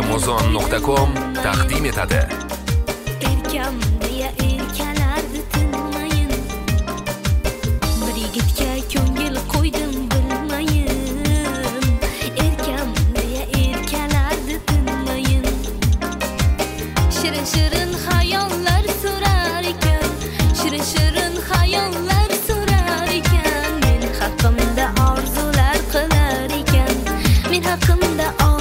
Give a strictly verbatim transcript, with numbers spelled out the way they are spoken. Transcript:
amazon nuqta com taqdim etadi. Erkam deya erkalardi tinmayin. Bir yigitga ko'ngil qo'ydim bilmayin. Erkam deya erkalardi tinmayin. Shirin shirin xayollar surar ekan, shirin shirin xayollar surar ekan. Men haqimda orzular qilar ekan, men haqimda